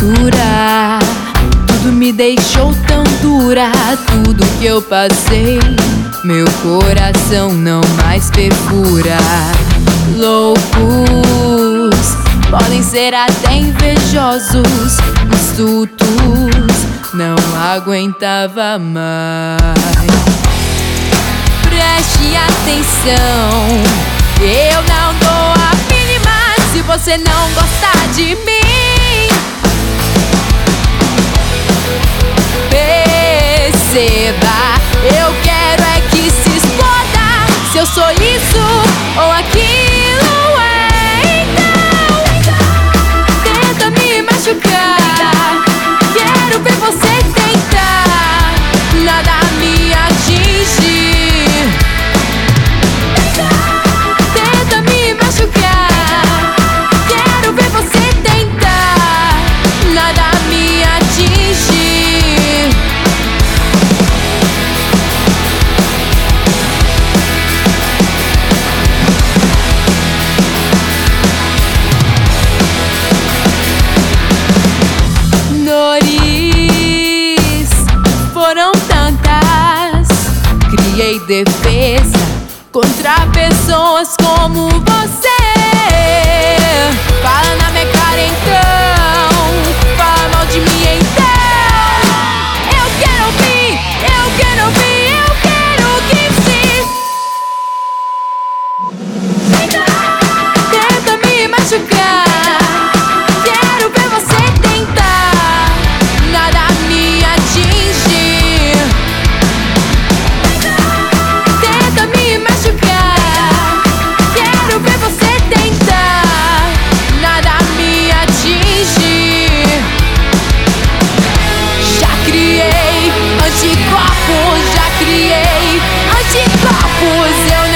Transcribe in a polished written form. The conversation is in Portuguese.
loucura. Tudo me deixou tão dura, tudo que eu passei, meu coração não mais perfura. Loucos podem ser até invejosos, insultos não aguentava mais. Preste atenção, eu não dou a mínima se você não gostar de mim. Perceba, eu quero é que se exploda, se eu sou isso ou aquilo. Então tenta me machucar, quero ver você tentar, nada me atingir. Tenta me machucar, quero ver você tentar, nada me atingir. Foram tantas, criei defesa contra pessoas como você. Fala na minha cara então, fala mal de mim então. Eu quero ouvir, eu quero ouvir, eu quero que sim. Tenta me machucar, quero ver você tentar, nada me atingir. Tenta me machucar, quero ver você tentar, nada me atingir. Já criei anticorpos, já criei anticorpos, eu